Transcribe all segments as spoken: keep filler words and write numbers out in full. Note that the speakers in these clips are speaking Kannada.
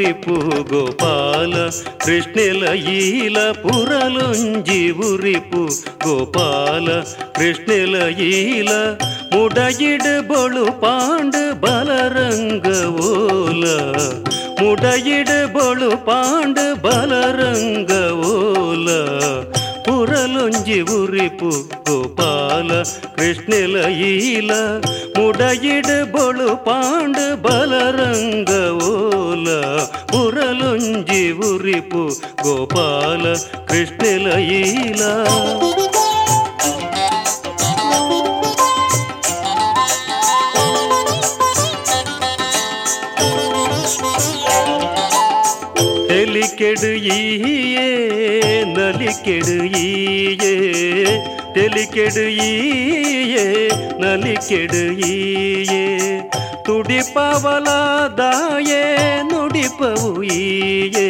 ఉరిపు గోపాల కృష్ణెల ఈల పురలుంజి ఉరిపు గోపాల కృష్ణెల ఈల ముడయిడు బొಳು ಪಾಂಡು ಬಲರಂಗ ಓಲ ಮುಡಯಿಡು ಬೊಳು ಪಾಂಡು ಬಲರಂಗ ಓಲ ಪುರಲೊಂಜಿ ಉರಿಪು ಗೋಪಾಲ ಕೃಷ್ಣೆಲ ಈಲ ಮುಡಯಿಡು ಬೊಳು ಪಾಂಡು ಬಲರಂಗ ಓಲ ಪುರಲೊಂಜಿ ಉರಿಪು ಗೋಪಾಲ ಕೃಷ್ಣೆಲ ಈಲ தெலிக்கெடு ஈயே நலிக்கெடு ஈயே தெலிக்கெடு ஈயே நலிக்கெடு ஈயே ತುಡಿಪವಲಾದಾಯೇ ನುಡಿಪವು ಈಯೇ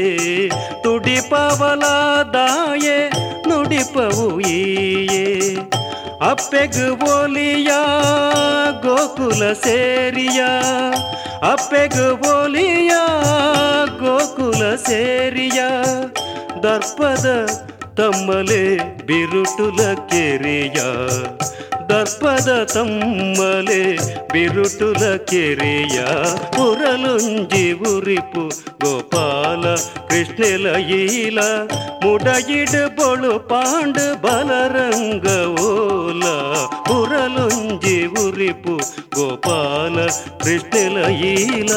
ತುಡಿಪವಲಾದಾಯೇ ನುಡಿಪವು ಈಯೇ ಅಪ್ಪೆಗು ಬೋಲಿಯ ಗೋಕುಲ ಸೇರಿಯ ಅಪ್ಪೆಗು ಬೋಲಿಯ ಗೋಕುಲ ಸೇರಿಯ ದರ್ಪದ ತಮ್ಮಲೆ ಬಿರುಟುಲ ಕೆರೆಯ ದರ್ಪದ ತಮ್ಮಲೆ ಬಿರುಟುಲ ಕೆರೆಯ ಪುರಲುಂಜಿ ಉರಿಪು ಗೋಪಾಲ ಕೃಷ್ಣೆಲ ಈಲ ಮುಡಯಿಡು ಬೊಳು ಪಾಂಡು ಬಲರಂಗ ಓಲ ಪುರಲುಂಜಿ ಉರಿಪು ಗೋಪಾಲ ಕೃಷ್ಣೆಲ ಈಲ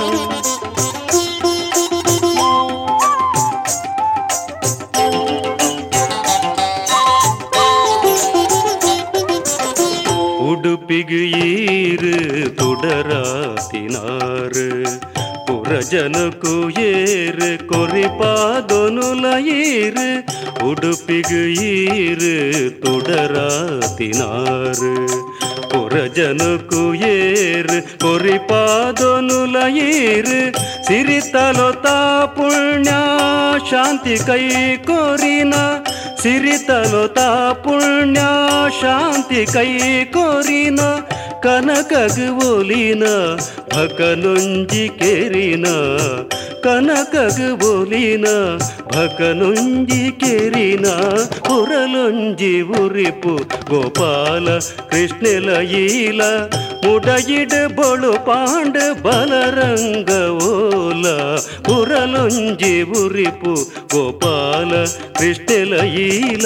ಉಡುಪಿಗೆ ಈರು ತುಡರಾತಿನಾರು ಪುರಜನಕು ಏರು ಕೊರಿಪಾದೊನುಲ ಈರು ಉಡುಪಿಗೆ ಈರು ತುಡರಾತಿನಾರು ಪುರಜನಕು ಏರು ಕೊರಿಪಾದೊನುಲ ಈರು ಸಿರಿತಲೋ ತಾ ಪುಣ್ಯ ಶಾಂತಿ ಕೈ ಕೋರಿನ ಸಿರಿತಲೋ ತಾ ಪುಣ್ಯ ಶಾಂತಿ ಕೈ ಕೋರಿನ ಕನಕಗು ಒಲಿನ ಭಕನುಂಜಿ ಕೆರಿನ ಕನಕಗು ಒಲಿನ ಭಕನುಂಜಿ ಕೆರಿನ ಪುರಲೊಂಜಿ ಉರಿಪು ಗೋಪಾಲ ಕೃಷ್ಣೆಲ ಈಲ ಮುಡಯಿಡು ಬೊಳು ಪಾಂಡು ಬಲರಂಗ ಓಲ ಪುರಲೊಂಜಿ ಉರಿಪು ಗೋಪಾಲ ಕೃಷ್ಣೆಲ ಈಲ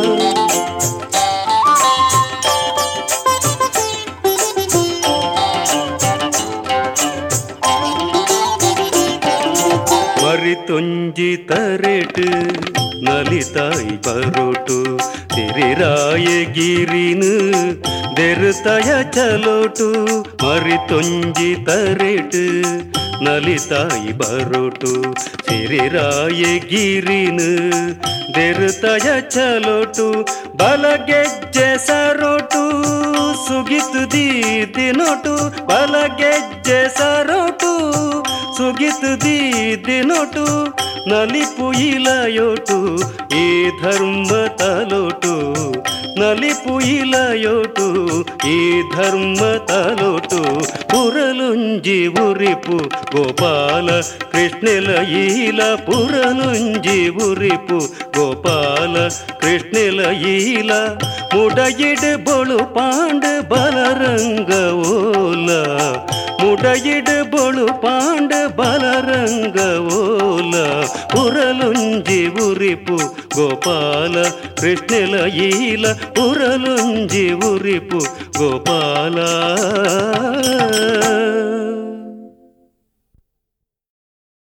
ಮರಿತೊಂಜಿ ತರೆಟು ನಲಿತಾಯಿ ಬರೋಟು ತಿರಿರಾಯ ಗಿರಿನು ದೆರುತಯ ಚಲೋಟು ಮರಿತೊಂಜಿ ತರೆಟು ನಲಿತಾಯಿ ಬರೋಟು ಸಿರಿರಾಯ ಗಿರಿನು ದೆರುತಯ ಚಲೋಟು ಬಲಗೆಜ್ಜೆ ಸರೋಟು ಸುಗಿತು ದೀದಿನೋಟು ಬಲಗೆಜ್ಜೆ ಸರೋಟು ಸುಗಿತು ದೀದಿನೋಟು ನಲಿಪು ಇಲಯೋಟು ಈ ಧರ್ಮ ತಲೋಟು ನಲಿಪು ಇಲಯೋಟು ಈ ಧರ್ಮ ತಲೋಟು ಪುರಲುಂಜಿ ಉರಿಪು ಗೋಪಾಲ ಕೃಷ್ಣೆಲ ಈಲ ಪುರಲುಂಜಿ ಉರಿಪು ಗೋಪಾಲ ಕೃಷ್ಣೆಲ ಈಲ ಮುಡಯಿಡು ಬೊಳು ಪಾಂಡು ಬಲರಂಗ ಓಲ ಮುಡಯಿಡು ಬೊಳು ಪಾಂಡು ಬಲರಂಗ ಓಲ ಪುರಲುಂಜಿ ಉರಿಪು ಗೋಪಾಲ ಕೃಷ್ಣೆಲ ಈಲ ಪುರಲುಂಜಿ ಉರಿಪು ಗೋಪಾಲ